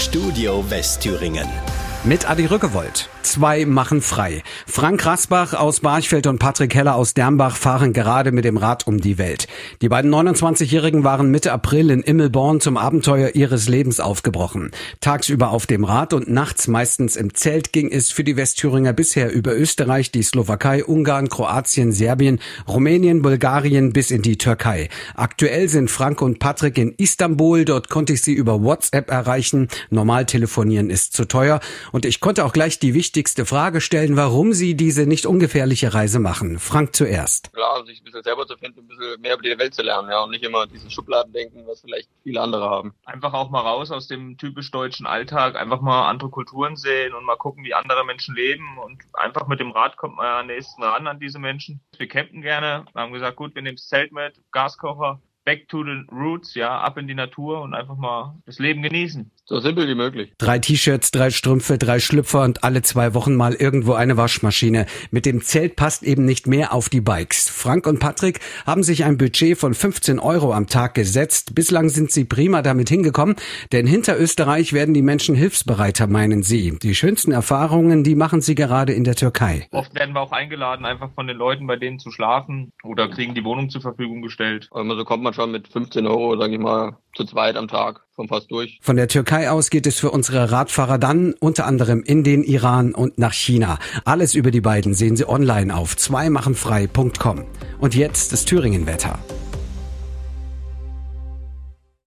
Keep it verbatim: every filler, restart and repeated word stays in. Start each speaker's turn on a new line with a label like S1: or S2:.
S1: Studio Westthüringen.
S2: Mit Adi Rückewold. Zwei machen frei. Frank Rasbach aus Barchfeld und Patrick Heller aus Dernbach fahren gerade mit dem Rad um die Welt. Die beiden neunundzwanzigjährigen waren Mitte April in Immelborn zum Abenteuer ihres Lebens aufgebrochen. Tagsüber auf dem Rad und nachts meistens im Zelt ging es für die Westthüringer bisher über Österreich, die Slowakei, Ungarn, Kroatien, Serbien, Rumänien, Bulgarien bis in die Türkei. Aktuell sind Frank und Patrick in Istanbul. Dort konnte ich sie über WhatsApp erreichen. Normal telefonieren ist zu teuer. Und ich konnte auch gleich die wichtigste Frage stellen, warum Sie diese nicht ungefährliche Reise machen. Frank zuerst.
S3: Klar, sich ein bisschen selber zu finden, ein bisschen mehr über die Welt zu lernen, ja, und nicht immer dieses Schubladendenken, was vielleicht viele andere haben.
S4: Einfach auch mal raus aus dem typisch deutschen Alltag, einfach mal andere Kulturen sehen und mal gucken, wie andere Menschen leben, und einfach mit dem Rad kommt man ja am nächsten ran an diese Menschen. Wir campen gerne, wir haben gesagt, gut, wir nehmen das Zelt mit, Gaskocher, back to the roots, ja, ab in die Natur und einfach mal das Leben genießen.
S3: So simpel wie möglich.
S2: Drei T-Shirts, drei Strümpfe, drei Schlüpfer und alle zwei Wochen mal irgendwo eine Waschmaschine. Mit dem Zelt passt eben nicht mehr auf die Bikes. Frank und Patrick haben sich ein Budget von fünfzehn Euro am Tag gesetzt. Bislang sind sie prima damit hingekommen, denn hinter Österreich werden die Menschen hilfsbereiter, meinen sie. Die schönsten Erfahrungen, die machen sie gerade in der Türkei.
S4: Oft werden wir auch eingeladen, einfach von den Leuten bei denen zu schlafen, oder kriegen die Wohnung zur Verfügung gestellt.
S3: Aber so kommt man schon mit fünfzehn Euro, sage ich mal, zu zweit am Tag schon fast durch.
S2: Von der Türkei aus geht es für unsere Radfahrer dann unter anderem in den Iran und nach China. Alles über die beiden sehen Sie online auf zwei machen frei punkt com. Und jetzt das Thüringen-Wetter.